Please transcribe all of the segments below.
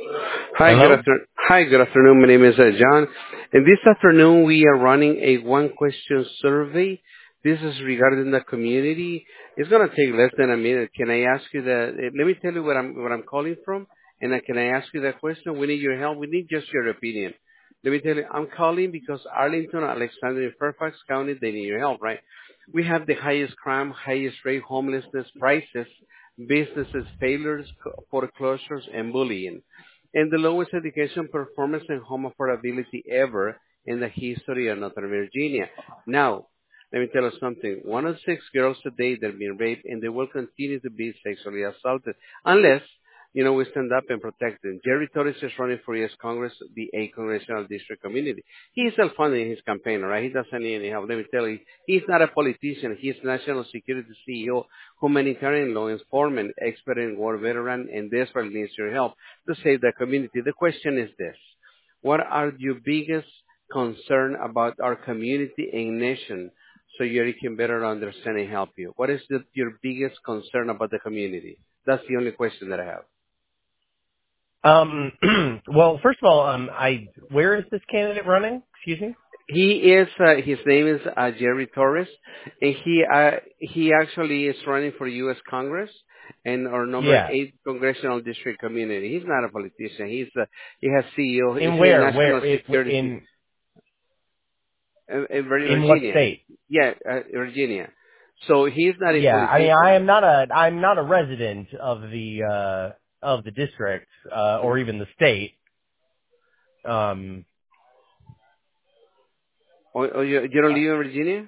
Hi, good Hello? afternoon. Hi, good afternoon. My name is John. And this afternoon we are running a one-question survey. This is regarding the community. It's going to take less than a minute. Can I ask you let me tell you where I'm calling from, and can I ask you that question? We need your help. We need just your opinion. Let me tell you, I'm calling because Arlington, Alexandria, and Fairfax County, they need your help, right? We have the highest crime, highest rate, homelessness, prices, businesses, failures, foreclosures, and bullying, and the lowest education performance and home affordability ever in the history of Northern Virginia. Now, let me tell you something. One of six girls today that are being raped, and they will continue to be sexually assaulted unless, we stand up and protect them. Jerry Torres is running for U.S. Congress, the 8th Congressional District Community. He is self-funding his campaign, all right? He doesn't need any help. Let me tell you, he's not a politician. He's National Security CEO, humanitarian law enforcement, expert in war veteran, and desperately needs your help to save the community. The question is this: what are your biggest concern about our community and nation so you can better understand and help you? What is your biggest concern about the community? That's the only question that I have. Well, first of all, where is this candidate running? Excuse me? His name is Jerry Torres, and he actually is running for U.S. Congress and our number Yeah. 8 congressional district community. He's not a politician. He has CEO. He's In a where? national security In, in in what Virginia. state? Yeah, Virginia. So he's not a Yeah, I mean, politician. I'm not a resident of the district, or even the state. Um, Oh, you don't live in Virginia?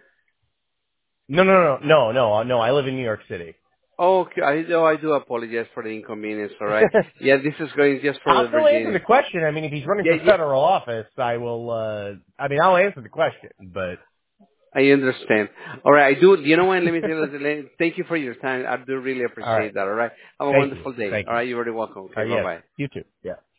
no, I live in New York City. Oh, okay. I do apologize for the inconvenience. All right. Yeah, this is going just for I'll the still answer Virginia. the question. I mean, if he's running Yeah, for yeah. federal office, I'll answer the question, but I understand. All right, I do. You know what? Let me tell you. Thank you for your time. I do really all right. appreciate that. All right. Have a Thank you. wonderful day. Thank All you. right. You're very welcome. Okay. Bye Yes, bye. you too. Yeah.